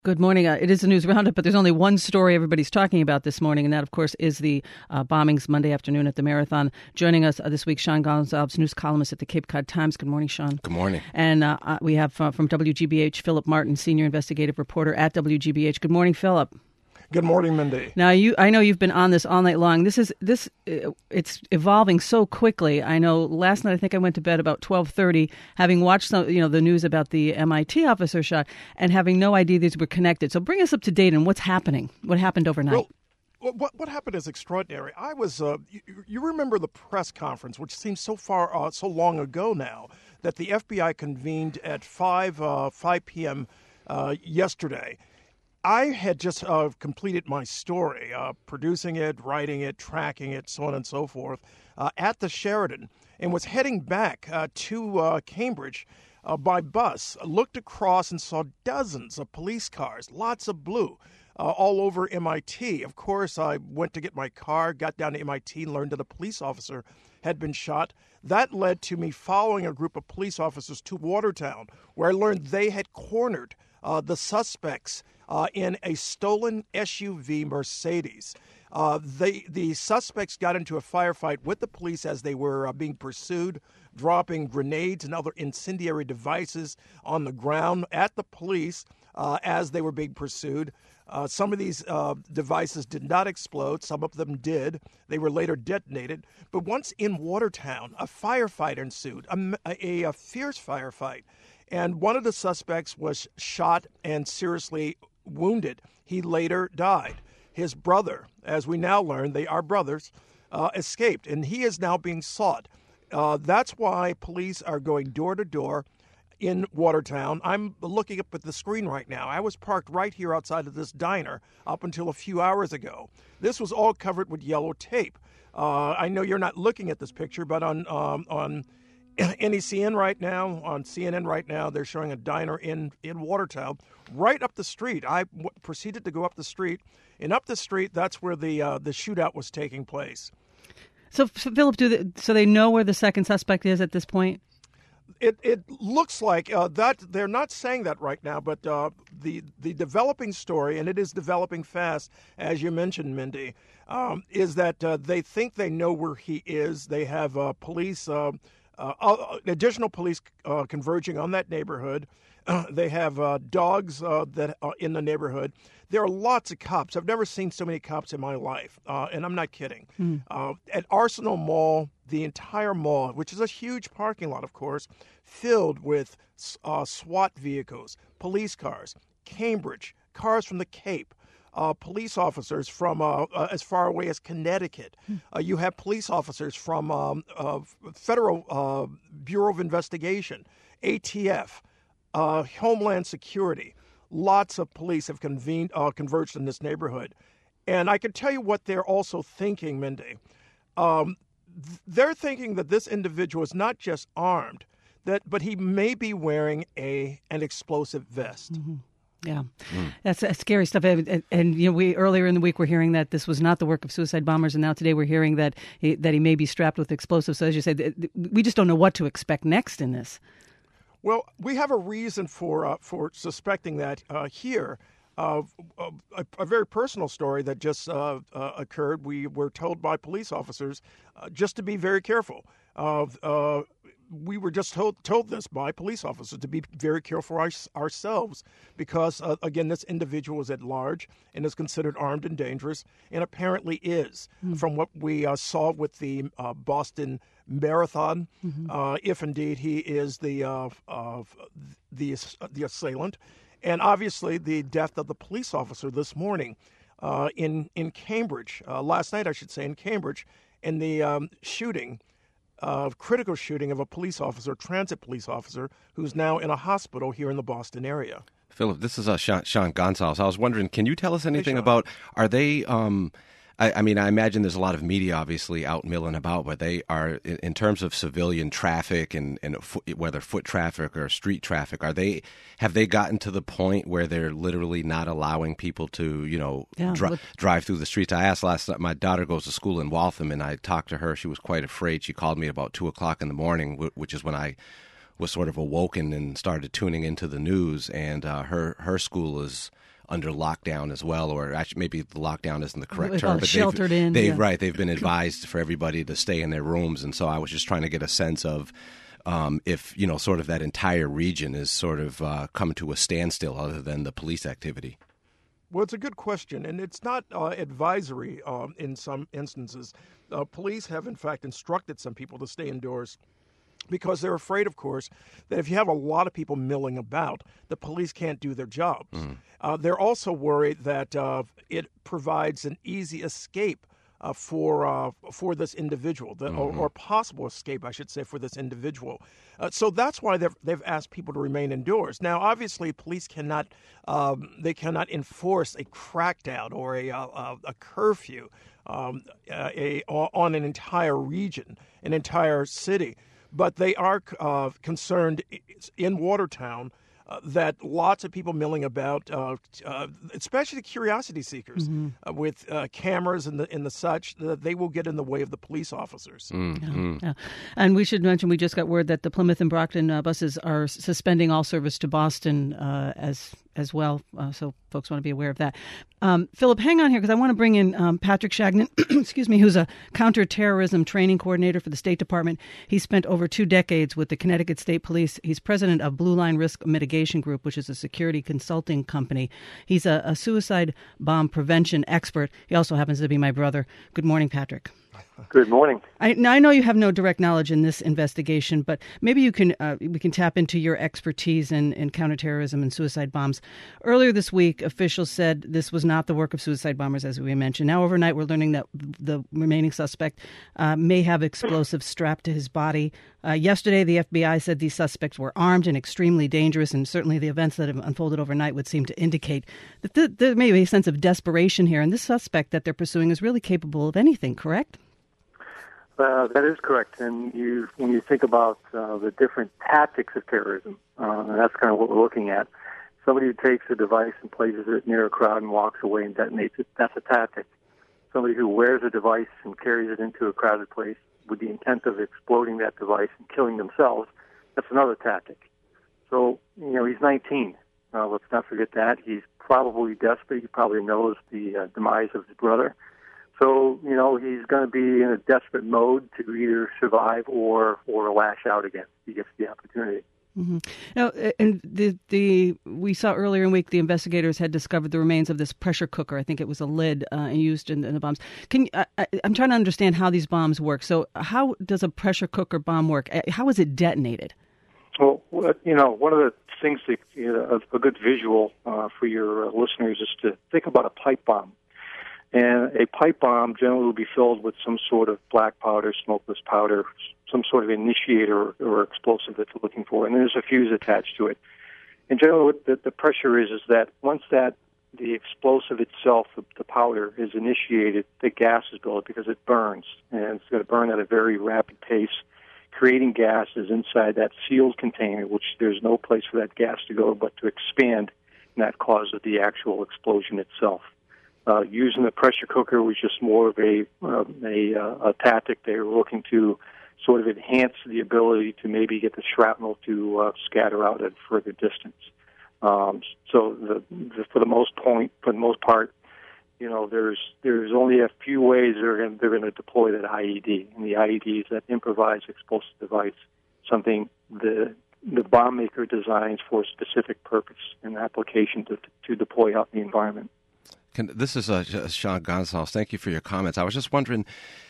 Good morning. It is a news roundup, but there's only one story everybody's talking about this morning, and that, of course, is the bombings Monday afternoon at the Marathon. Joining us this week, Sean Gonsalves, news columnist at the Cape Cod Times. Good morning, Sean. Good morning. And we have from WGBH, Philip Martin, senior investigative reporter at WGBH. Good morning, Philip. Good morning, Mindy. Now, I know you've been on this all night long. It's evolving so quickly. I know last night I think I went to bed about 12:30, having watched the news about the MIT officer shot, and having no idea these were connected. So bring us up to date on what's happening. What happened overnight? Well, what happened is extraordinary. I was, you remember the press conference, which seems so long ago now, that the FBI convened at 5 p.m. Yesterday. I had just completed my story, producing it, writing it, tracking it, so on and so forth, at the Sheraton, and was heading back to Cambridge by bus. Looked across and saw dozens of police cars, lots of blue, all over MIT. Of course, I went to get my car, got down to MIT, and learned that a police officer had been shot. That led to me following a group of police officers to Watertown, where I learned they had cornered the suspects in a stolen SUV Mercedes. The suspects got into a firefight with the police as they were being pursued, dropping grenades and other incendiary devices on the ground at the police as they were being pursued. Some of these devices did not explode. Some of them did. They were later detonated. But once in Watertown, a firefight ensued, a fierce firefight. And one of the suspects was shot and seriously wounded. He later died. His brother, as we now learn, they are brothers, escaped, and he is now being sought. That's why police are going door to door in Watertown. I'm looking up at the screen right now. I was parked right here outside of this diner up until a few hours ago. This was all covered with yellow tape. I know you're not looking at this picture, but on NECN right now, on CNN right now, they're showing a diner in Watertown, right up the street. I proceeded to go up the street, and up the street, that's where the shootout was taking place. So, Philip, so they know where the second suspect is at this point? It looks like that they're not saying that right now, but the developing story, and it is developing fast, as you mentioned, Mindy, is that they think they know where he is. They have police. Additional police converging on that neighborhood. They have dogs that are in the neighborhood. There are lots of cops. I've never seen so many cops in my life, and I'm not kidding. At Arsenal Mall, the entire mall, which is a huge parking lot, of course, filled with SWAT vehicles, police cars, Cambridge, cars from the Cape, police officers from as far away as Connecticut. You have police officers from Federal Bureau of Investigation, ATF, Homeland Security. Lots of police have converged in this neighborhood. And I can tell you what they're also thinking, Mindy. They're thinking that this individual is not just armed, but he may be wearing an explosive vest. Mm-hmm. Yeah, that's scary stuff. And we earlier in the week were hearing that this was not the work of suicide bombers, and now today we're hearing that he may be strapped with explosives. So as you said, we just don't know what to expect next in this. Well, we have a reason for suspecting that here. A very personal story that just occurred. We were told by police officers just to be very careful. We were just told this by police officers to be very careful ourselves because, again, this individual is at large and is considered armed and dangerous, and apparently is, from what we saw with the Boston Marathon, if indeed he is the assailant. And obviously the death of the police officer this morning in Cambridge, last night I should say, in Cambridge, in the critical shooting of a police officer, transit police officer, who's now in a hospital here in the Boston area. Philip, this is Sean Gonsalves. I was wondering, can you tell us anything about, are they, I mean, I imagine there's a lot of media obviously out milling about, but they are, in terms of civilian traffic and whether foot traffic or street traffic, have they gotten to the point where they're literally not allowing people to, drive through the streets? I asked last night, my daughter goes to school in Waltham, and I talked to her. She was quite afraid. She called me about 2:00 in the morning, which is when I was sort of awoken and started tuning into the news, and her school is under lockdown as well, or actually maybe the lockdown isn't the correct term, but sheltered in. Right, they've been advised for everybody to stay in their rooms, and so I was just trying to get a sense of if sort of that entire region is sort of come to a standstill other than the police activity. Well, it's a good question, and it's not advisory in some instances. Police have, in fact, instructed some people to stay indoors because they're afraid, of course, that if you have a lot of people milling about, the police can't do their jobs. They're also worried that it provides an easy escape for this individual, or possible escape, I should say, for this individual. So that's why they've asked people to remain indoors. Now, obviously, police cannot enforce a crackdown or a curfew on an entire region, an entire city. But they are concerned in Watertown that lots of people milling about, especially the curiosity seekers, with cameras and the such, that they will get in the way of the police officers. Yeah. And we should mention, we just got word that the Plymouth and Brockton buses are suspending all service to Boston as well. So folks want to be aware of that. Philip, hang on here because I want to bring in Patrick Shagnon, excuse me, who's a counterterrorism training coordinator for the State Department. He spent over 2 decades with the Connecticut State Police. He's president of Blue Line Risk Mitigation Group, which is a security consulting company. He's a suicide bomb prevention expert. He also happens to be my brother. Good morning, Patrick. Good morning. I know you have no direct knowledge in this investigation, but maybe we can tap into your expertise in counterterrorism and suicide bombs. Earlier this week, officials said this was not the work of suicide bombers, as we mentioned. Now, overnight, we're learning that the remaining suspect may have explosives strapped to his body. Yesterday, the FBI said these suspects were armed and extremely dangerous, and certainly the events that have unfolded overnight would seem to indicate that there may be a sense of desperation here, and this suspect that they're pursuing is really capable of anything, correct? That is correct. And when you think about the different tactics of terrorism, that's kind of what we're looking at. Somebody who takes a device and places it near a crowd and walks away and detonates it, that's a tactic. Somebody who wears a device and carries it into a crowded place with the intent of exploding that device and killing themselves, that's another tactic. So, he's 19. Let's not forget that. He's probably desperate. He probably knows the demise of his brother. So, he's going to be in a desperate mode to either survive or lash out again. He gets the opportunity. Mm-hmm. Now, and we saw earlier in the week the investigators had discovered the remains of this pressure cooker. I think it was a lid used in the bombs. I'm trying to understand how these bombs work. So, how does a pressure cooker bomb work? How is it detonated? Well, one of the things that a good visual for your listeners is to think about a pipe bomb. And a pipe bomb generally will be filled with some sort of black powder, smokeless powder, some sort of initiator or explosive that you're looking for, and there's a fuse attached to it. And generally what the pressure is that once the explosive itself, the powder, is initiated, the gas is built because it burns, and it's going to burn at a very rapid pace, creating gases inside that sealed container, which there's no place for that gas to go but to expand, and that causes the actual explosion itself. Using the pressure cooker was just more of a tactic. They were looking to sort of enhance the ability to maybe get the shrapnel to scatter out at a further distance. So for the most part, there's only a few ways they're going to deploy that IED, and the IED is that improvised explosive device, something the bomb maker designs for a specific purpose and application to deploy out in the environment. This is Sean Gonsalves. Thank you for your comments. I was just wondering,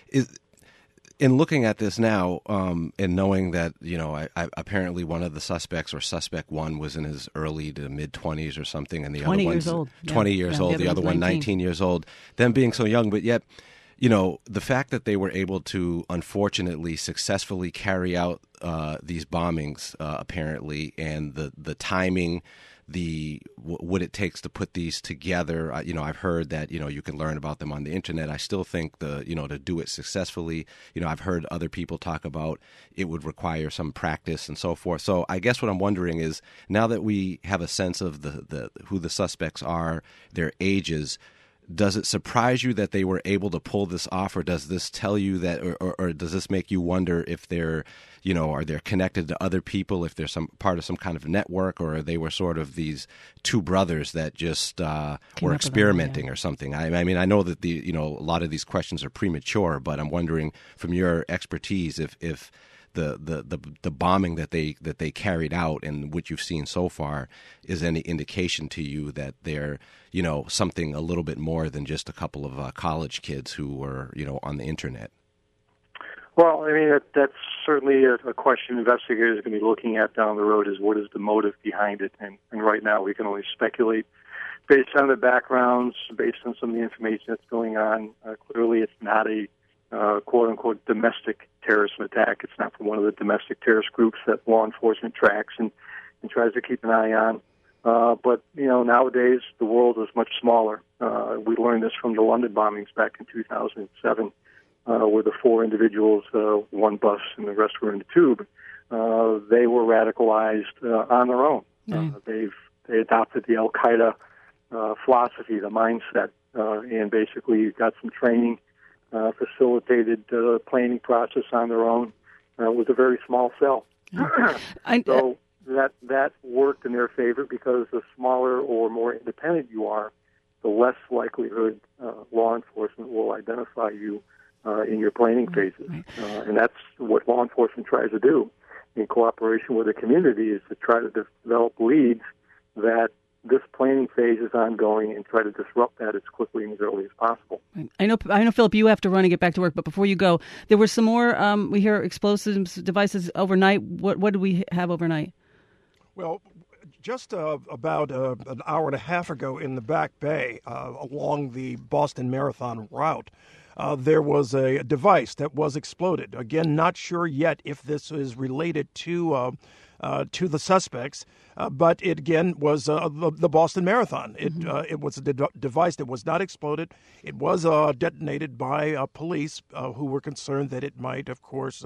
in looking at this now, and knowing that apparently one of the suspects, or suspect one, was in his early to mid 20s or something, and the other one's 20 years old. The other one 19 years old. Them being so young, but yet, the fact that they were able to unfortunately successfully carry out these bombings, apparently, and the timing. What it takes to put these together. I've heard that, you can learn about them on the internet. I still think to do it successfully, I've heard other people talk about it would require some practice and so forth. So I guess what I'm wondering is, now that we have a sense of who the suspects are, their ages, does it surprise you that they were able to pull this off, or does this tell you that, or does this make you wonder if they're, are they connected to other people, if they're some part of some kind of network, or they were sort of these two brothers that just were experimenting or something? I mean, I know that a lot of these questions are premature, but I'm wondering from your expertise if the bombing that they carried out and what you've seen so far is any indication to you that they're something a little bit more than just a couple of college kids who were on the internet. Well, I mean, that's certainly a question investigators are going to be looking at down the road, is what is the motive behind it. And right now we can only speculate based on the backgrounds, based on some of the information that's going on. Clearly it's not a quote-unquote domestic terrorism attack. It's not from one of the domestic terrorist groups that law enforcement tracks and tries to keep an eye on. But, nowadays the world is much smaller. We learned this from the London bombings back in 2007. Where the four individuals, one bus and the rest were in the tube, they were radicalized on their own. They adopted the Al-Qaeda philosophy, the mindset, and basically got some training, facilitated the planning process on their own. It was a very small cell. So that worked in their favor, because the smaller or more independent you are, the less likelihood law enforcement will identify you in your planning phases. And that's what law enforcement tries to do in cooperation with the community, is to try to develop leads that this planning phase is ongoing and try to disrupt that as quickly and as early as possible. I know, Philip, you have to run and get back to work, but before you go, there were some more, we hear explosives devices overnight. What did we have overnight? Well, just about an hour and a half ago in the Back Bay, along the Boston Marathon route, there was a device that was exploded. Again, not sure yet if this is related to the suspects, but it again was the Boston Marathon. It was a device that was not exploded. It was detonated by police who were concerned that it might, of course,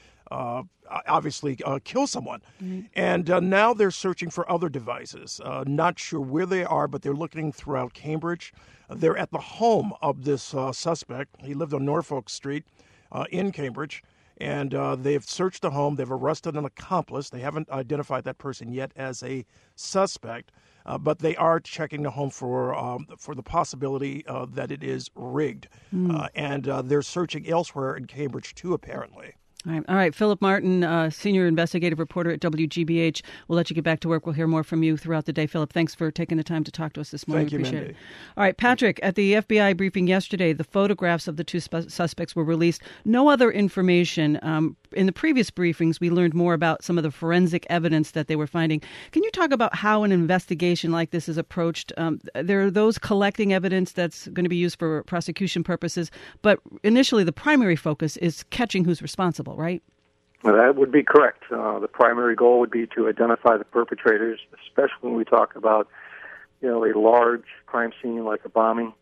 obviously kill someone. And now they're searching for other devices. Not sure where they are, but they're looking throughout Cambridge. They're at the home of this suspect. He lived on Norfolk Street in Cambridge, and they've searched the home. They've arrested an accomplice. They haven't identified that person yet as a suspect, but they are checking the home for the possibility that it is rigged. And they're searching elsewhere in Cambridge, too, apparently. All right. Philip Martin, senior investigative reporter at WGBH. We'll let you get back to work. We'll hear more from you throughout the day. Philip, thanks for taking the time to talk to us this morning. Thank you, Appreciate Mindy. it. All right, Patrick, at the FBI briefing yesterday, the photographs of the two suspects were released. No other information. In the previous briefings, we learned more about some of the forensic evidence that they were finding. Can you talk about how an investigation like this is approached? There are those collecting evidence that's going to be used for prosecution purposes, but initially the primary focus is catching who's responsible, right? Well, that would be correct. The primary goal would be to identify the perpetrators, especially when we talk about, a large crime scene like a bombing.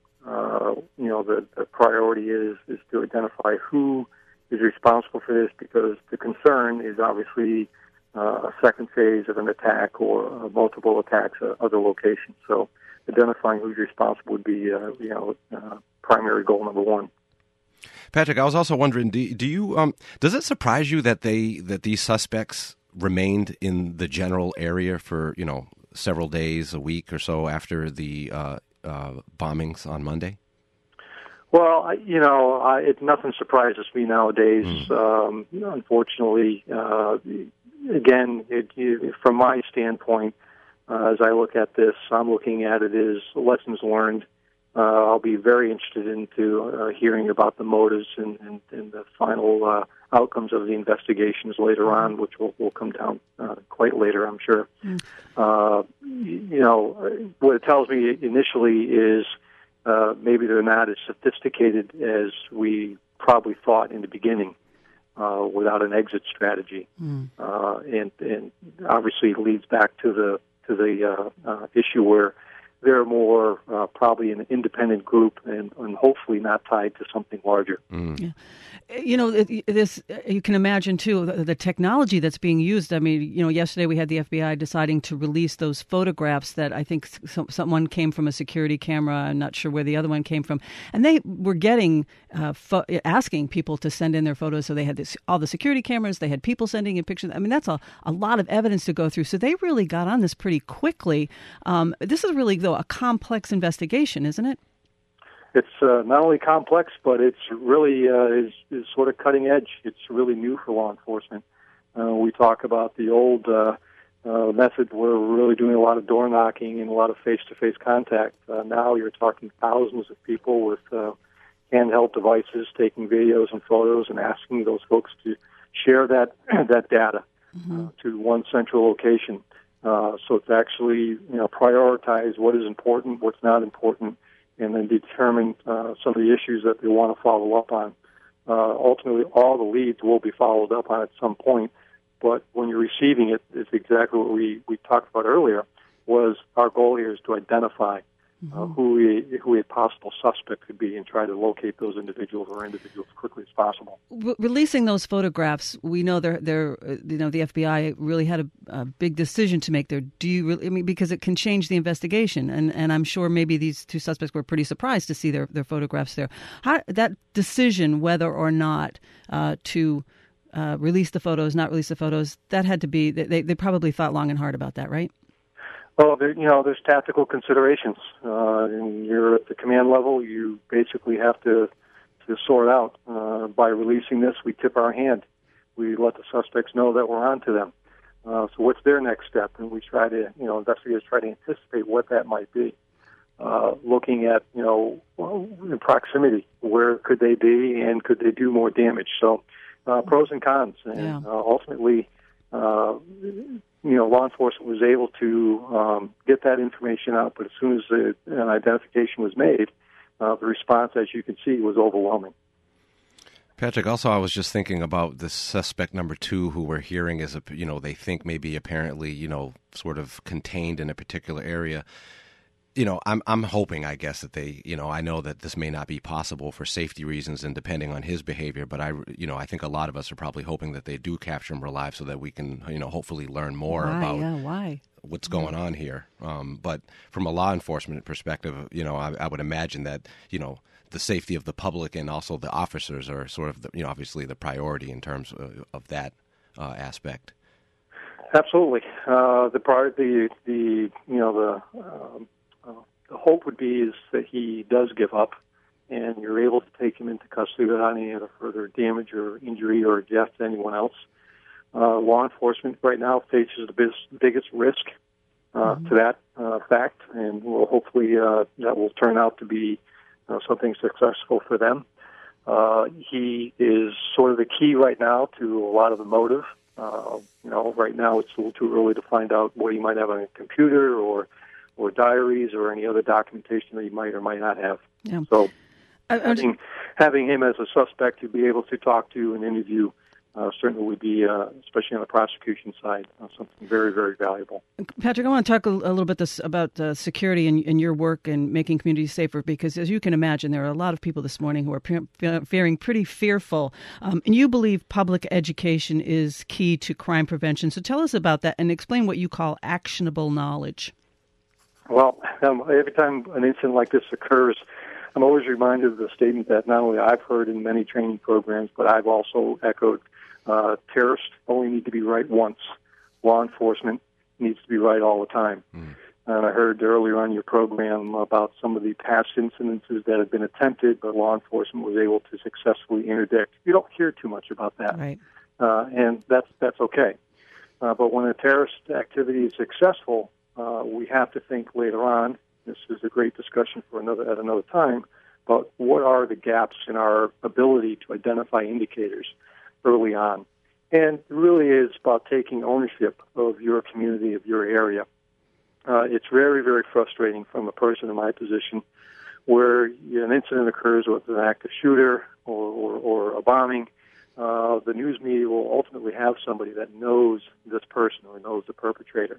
The priority is to identify who is responsible for this, because the concern is obviously a second phase of an attack or multiple attacks at other locations. So identifying who's responsible would be, primary goal number one. Patrick, I was also wondering, do you does it surprise you that these suspects remained in the general area for several days, a week or so after the bombings on Monday? Well, nothing surprises me nowadays. Unfortunately, again, from my standpoint, as I look at this, I'm looking at it as lessons learned. I'll be very interested into hearing about the motives and the final outcomes of the investigations later on, which will come down quite later, I'm sure. What it tells me initially is maybe they're not as sophisticated as we probably thought in the beginning, without an exit strategy, and obviously leads back to the issue where they're more probably an independent group and hopefully not tied to something larger. Yeah. You know, this you can imagine too the technology that's being used. I mean, you know, yesterday we had the FBI deciding to release those photographs that I think someone came from a security camera. I'm not sure where the other one came from, and they were getting asking people to send in their photos. So they had all the security cameras. They had people sending in pictures. I mean, that's a lot of evidence to go through. So they really got on this pretty quickly. This is really, though, a complex investigation, isn't it? It's not only complex, but it's really is sort of cutting edge. It's really new for law enforcement. We talk about the old method where we're really doing a lot of door knocking and a lot of face-to-face contact. Now you're talking thousands of people with handheld devices taking videos and photos and asking those folks to share that data to one central location. So it's actually prioritize what is important, what's not important, and then determine some of the issues that they want to follow up on. Ultimately, all the leads will be followed up on at some point, but when you're receiving it, it's exactly what we talked about earlier, was our goal here is to identify who a possible suspect could be and try to locate those individuals as quickly as possible. Releasing those photographs, we know the FBI really had a big decision to make there. Do you really? I mean, because it can change the investigation, and I'm sure maybe these two suspects were pretty surprised to see their photographs there. That decision, whether or not to release the photos, not release the photos, that had to be. They probably thought long and hard about that, right? Well, there's tactical considerations. And you're at the command level. You basically have to sort out. By releasing this, we tip our hand. We let the suspects know that we're on to them. So what's their next step? And we try to, investigators try to anticipate what that might be. Looking at, in proximity, where could they be and could they do more damage? So pros and cons. And ultimately, law enforcement was able to get that information out, but as soon as an identification was made, the response, as you can see, was overwhelming. Patrick, also, I was just thinking about the suspect number 2 who we're hearing is, they think maybe apparently, sort of contained in a particular area. I'm hoping, I guess, that they, I know that this may not be possible for safety reasons and depending on his behavior, but I think a lot of us are probably hoping that they do capture him alive so that we can, hopefully learn more about what's going on here. But from a law enforcement perspective, I would imagine that, the safety of the public and also the officers are sort of, obviously the priority in terms of that aspect. Absolutely. The hope would be is that he does give up and you're able to take him into custody without any other further damage or injury or death to anyone else. Law enforcement right now faces the biggest risk to that fact, and hopefully that will turn out to be something successful for them. He is sort of the key right now to a lot of the motive. Right now it's a little too early to find out what he might have on a computer or diaries or any other documentation that he might or might not have. Yeah. So having him as a suspect to be able to talk to and interview certainly would be, especially on the prosecution side, something very, very valuable. Patrick, I want to talk a little bit about security and your work and making communities safer, because as you can imagine, there are a lot of people this morning who are feeling pretty fearful. And you believe public education is key to crime prevention. So tell us about that and explain what you call actionable knowledge. Well, every time an incident like this occurs, I'm always reminded of the statement that not only I've heard in many training programs, but I've also echoed, terrorists only need to be right once. Law enforcement needs to be right all the time. And I heard earlier on your program about some of the past incidences that have been attempted, but law enforcement was able to successfully interdict. You don't hear too much about that, right? And that's okay. But when a terrorist activity is successful, we have to think later on. This is a great discussion for at another time. But what are the gaps in our ability to identify indicators early on? And it really is about taking ownership of your community, of your area. It's very, very frustrating from a person in my position where an incident occurs with an active shooter or a bombing. The news media will ultimately have somebody that knows this person or knows the perpetrator.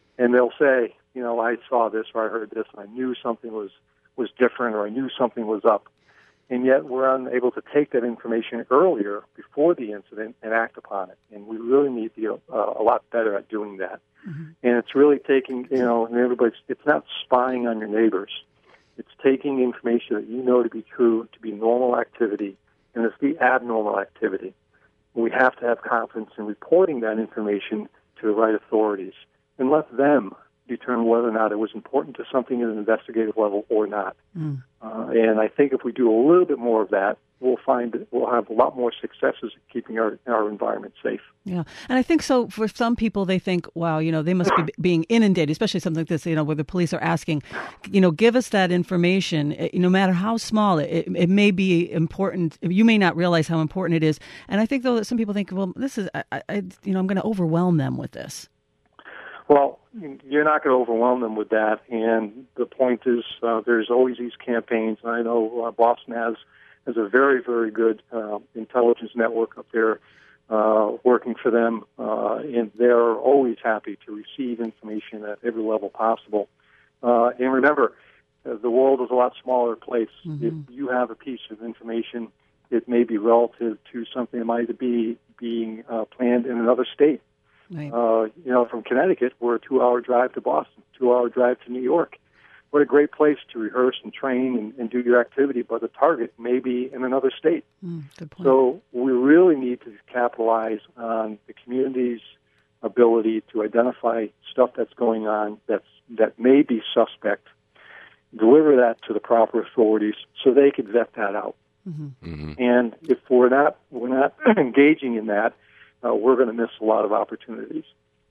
and they'll say, I saw this or I heard this, and I knew something was different or I knew something was up. And yet we're unable to take that information earlier before the incident and act upon it. And we really need to get a lot better at doing that. Mm-hmm. And it's really taking, it's not spying on your neighbors. It's taking information that you know to be true, to be normal activity, and it's the abnormal activity. We have to have confidence in reporting that information to the right authorities and let them determine whether or not it was important to something at an investigative level or not. Mm. And I think if we do a little bit more of that, we'll find that we'll have a lot more successes at keeping our environment safe. Yeah, and I think so for some people, they think, wow, they must be being inundated, especially something like this, where the police are asking, give us that information, no matter how small it may be important. You may not realize how important it is. And I think, though, that some people think, well, this is, I'm going to overwhelm them with this. Well, you're not going to overwhelm them with that. And the point is, there's always these campaigns. I know Boston has a very, very good intelligence network up there working for them, and they're always happy to receive information at every level possible. And remember, the world is a lot smaller place. Mm-hmm. If you have a piece of information, it may be relative to something that might be being planned in another state. Right. From Connecticut, we're a 2-hour drive to Boston, 2-hour drive to New York. What a great place to rehearse and train and do your activity, but the target may be in another state. Good point. So we really need to capitalize on the community's ability to identify stuff that's going on that may be suspect, deliver that to the proper authorities so they can vet that out. Mm-hmm. Mm-hmm. And if we're not engaging in that, we're going to miss a lot of opportunities.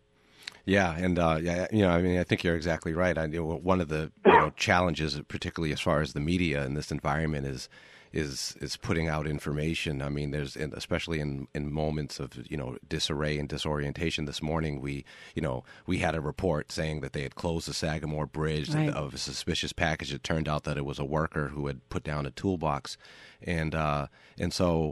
Yeah, and I think you're exactly right. One of the challenges, particularly as far as the media in this environment, is putting out information. I mean, especially in moments of disarray and disorientation. This morning, we had a report saying that they had closed the Sagamore Bridge right. of a suspicious package. It turned out that it was a worker who had put down a toolbox, and so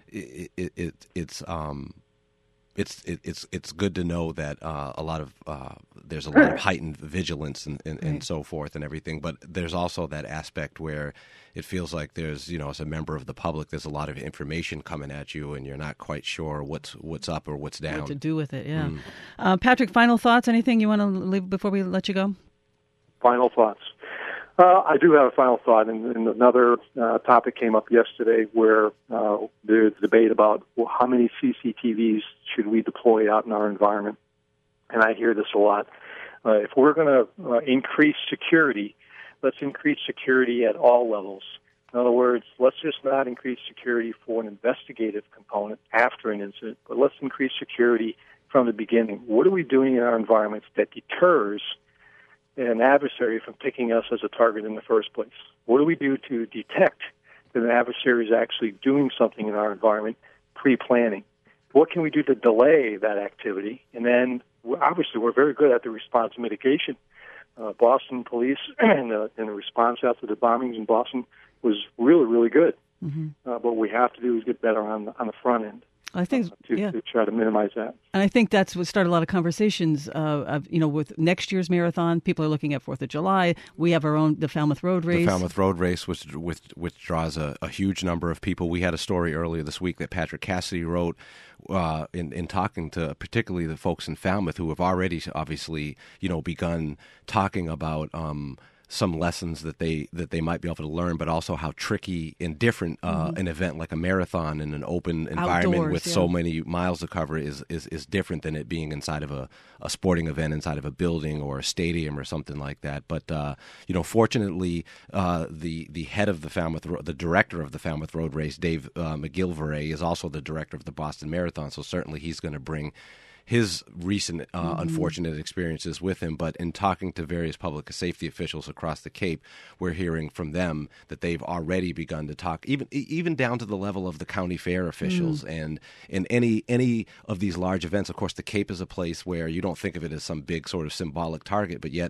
it's good to know that there's a lot of heightened vigilance and so forth and everything, but there's also that aspect where it feels like there's as a member of the public, there's a lot of information coming at you and you're not quite sure what's up or what's down. What to do with it, yeah. Patrick, final thoughts? Anything you want to leave before we let you go? Final thoughts. I do have a final thought, and another topic came up yesterday where there's debate about how many CCTVs should we deploy out in our environment. And I hear this a lot. If we're going to increase security, let's increase security at all levels. In other words, let's just not increase security for an investigative component after an incident, but let's increase security from the beginning. What are we doing in our environments that deters an adversary from picking us as a target in the first place? What do we do to detect that an adversary is actually doing something in our environment, pre-planning? What can we do to delay that activity? And then, obviously, we're very good at the response mitigation. Boston police and the response after the bombings in Boston was really, really good. Mm-hmm. What we have to do is get better on the front end. I think to try to minimize that. And I think that's what started a lot of conversations with next year's marathon. People are looking at 4th of July. We have the Falmouth Road Race. The Falmouth Road Race, which draws a huge number of people. We had a story earlier this week that Patrick Cassidy wrote in talking to particularly the folks in Falmouth who have already obviously begun talking about some lessons that they might be able to learn, but also how tricky and different an event like a marathon in an open environment outdoors, with so many miles to cover is different than it being inside of a sporting event, inside of a building or a stadium or something like that. But fortunately, the head of the director of the Falmouth Road Race, Dave McGillivray, is also the director of the Boston Marathon. So certainly he's going to bring his recent unfortunate experiences with him, but in talking to various public safety officials across the Cape, we're hearing from them that they've already begun to talk, even down to the level of the county fair officials. And in any of these large events, of course, the Cape is a place where you don't think of it as some big sort of symbolic target, but yet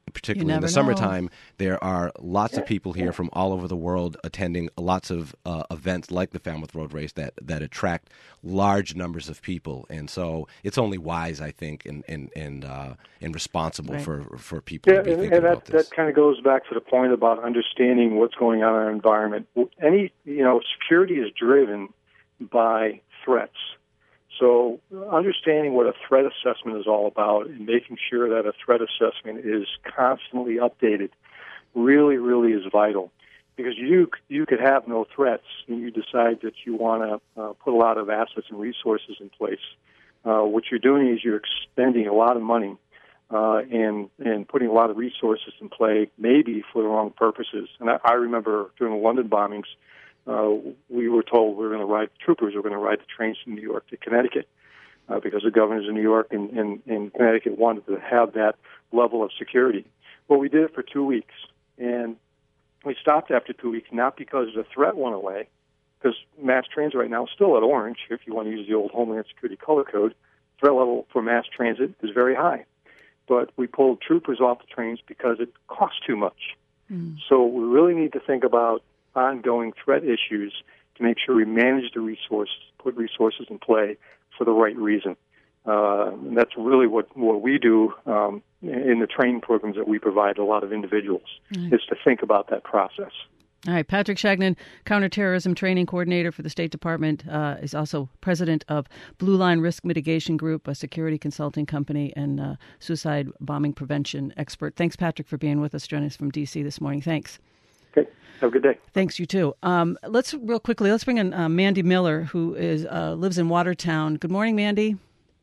particularly in the summertime, there are lots of people here from all over the world attending lots of events like the Falmouth Road Race that attract large numbers of people, and so it's only wise, I think, and responsible for people to be thinking about this. That kind of goes back to the point about understanding what's going on in our environment. Security is driven by threats. So understanding what a threat assessment is all about and making sure that a threat assessment is constantly updated really, really is vital. Because you could have no threats and you decide that you want to put a lot of assets and resources in place. What you're doing is you're expending a lot of money and putting a lot of resources in play, maybe for the wrong purposes. And I remember during the London bombings, we were told troopers were going to ride the trains from New York to Connecticut because the governors of New York and Connecticut wanted to have that level of security. Well, we did it for 2 weeks, and we stopped after 2 weeks, not because the threat went away, because mass transit right now is still at orange. If you want to use the old Homeland Security color code, threat level for mass transit is very high. But we pulled troopers off the trains because it cost too much. So we really need to think about ongoing threat issues to make sure we manage the resources, put resources in play for the right reason. And that's really what we do in the training programs that we provide a lot of individuals, is to think about that process. All right. Patrick Shagnon, Counterterrorism Training Coordinator for the State Department, is also president of Blue Line Risk Mitigation Group, a security consulting company, and suicide bombing prevention expert. Thanks, Patrick, for being with us, joining us from D.C. this morning. Thanks. Okay. Have a good day. Thanks, you too. Let's bring in Mandy Miller, who lives in Watertown. Good morning, Mandy.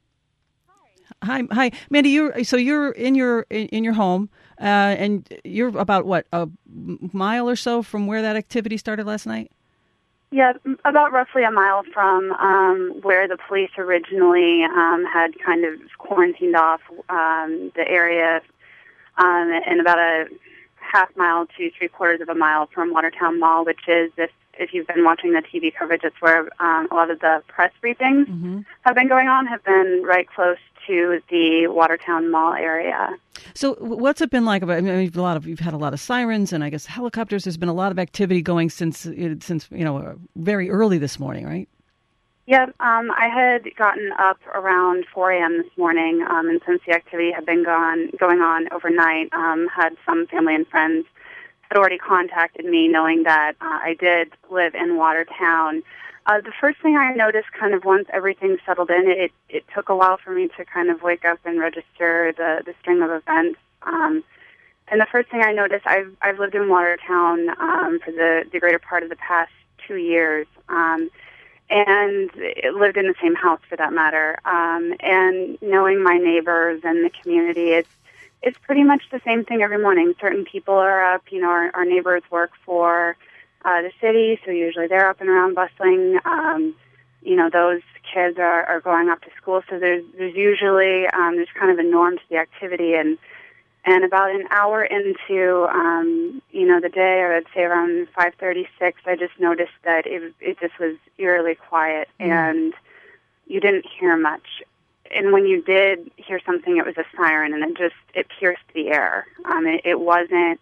Hi, Mandy. You're in your home, and you're about a mile or so from where that activity started last night. Yeah, about roughly a mile from where the police originally had kind of quarantined off the area, and about a half mile to 3/4 of a mile from Watertown Mall, which is, if you've been watching the TV coverage, it's where a lot of the press briefings have been going on, have been right close to the Watertown Mall area. So what's it been like? You've had a lot of sirens and I guess helicopters. There's been a lot of activity going since very early this morning, right? Yeah, I had gotten up around 4 a.m. this morning, and since the activity had been going on overnight, had some family and friends had already contacted me, knowing that I did live in Watertown. The first thing I noticed, kind of once everything settled in, it took a while for me to kind of wake up and register the string of events. And the first thing I noticed, I've lived in Watertown for the greater part of the past 2 years. And lived in the same house for that matter. And knowing my neighbors and the community, it's pretty much the same thing every morning. Certain people are up. Our neighbors work for the city, so usually they're up and around bustling. Those kids are going off to school, so there's usually there's kind of a norm to the activity. And about an hour into, the day, or I'd say around 5:36, I just noticed that it just was eerily quiet, and you didn't hear much. And when you did hear something, it was a siren, and it pierced the air. It wasn't.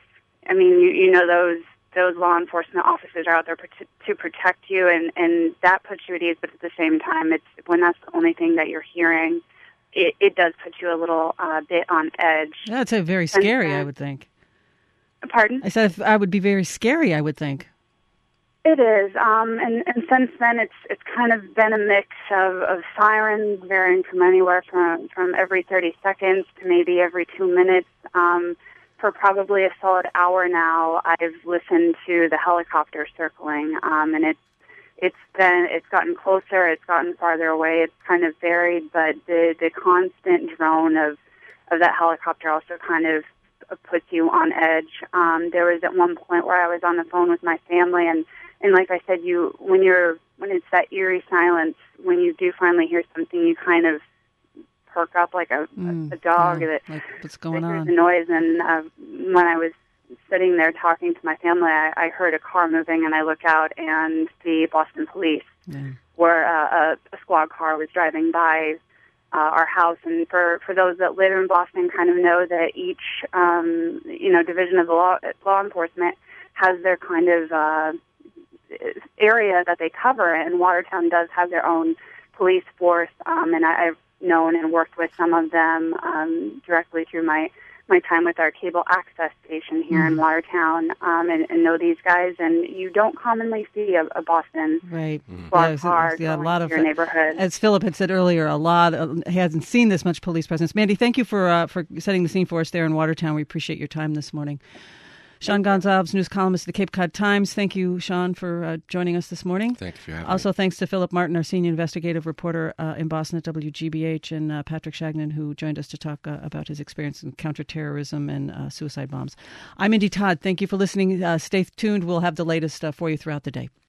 Those law enforcement officers are out there to protect you, and that puts you at ease. But at the same time, it's when that's the only thing that you're hearing. It does put you a little bit on edge. That's very scary, I would think. Pardon? I said I would be very scary, I would think. It is, and since then it's kind of been a mix of sirens varying from anywhere from every 30 seconds to maybe every 2 minutes. For probably a solid hour now, I've listened to the helicopter circling, and it's gotten closer, it's gotten farther away, it's kind of varied, but the constant drone of that helicopter also kind of puts you on edge. There was at one point where I was on the phone with my family, and like I said, when it's that eerie silence, when you do finally hear something, you kind of perk up like a dog that what's going on? The noise. And when I was sitting there talking to my family, I heard a car moving, and I look out, and the Boston police, where a squad car was driving by, our house. And for those that live in Boston, kind of know that each division of the law enforcement has their kind of area that they cover, and Watertown does have their own police force. And I've known and worked with some of them directly through my time with our cable access station here in Watertown, and know these guys. And you don't commonly see a Boston squad car a lot of your neighborhood. As Philip had said earlier, he hasn't seen this much police presence. Mandy, thank you for setting the scene for us there in Watertown. We appreciate your time this morning. Sean Gonsalves, news columnist at the Cape Cod Times. Thank you, Sean, for joining us this morning. Thank you for having me. Also, thanks to Philip Martin, our senior investigative reporter in Boston at WGBH, and Patrick Shagnon, who joined us to talk about his experience in counterterrorism and suicide bombs. I'm Indy Todd. Thank you for listening. Stay tuned. We'll have the latest for you throughout the day.